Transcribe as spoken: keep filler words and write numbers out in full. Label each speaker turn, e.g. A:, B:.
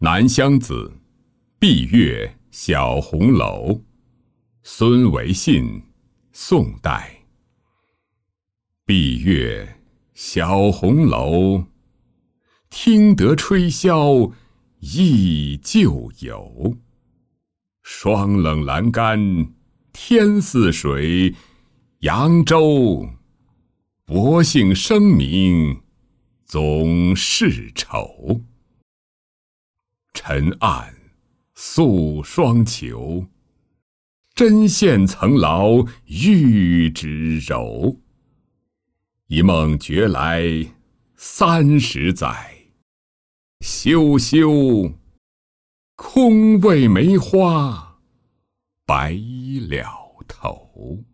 A: 南乡子，闭月小红楼。孙维信，宋代。闭月小红楼，听得吹箫忆旧游。霜冷阑干天似水，扬州薄幸声名总是愁。沉暗宿双囚，针线曾劳玉指柔。一梦觉来三十载，休休空为梅花白了头。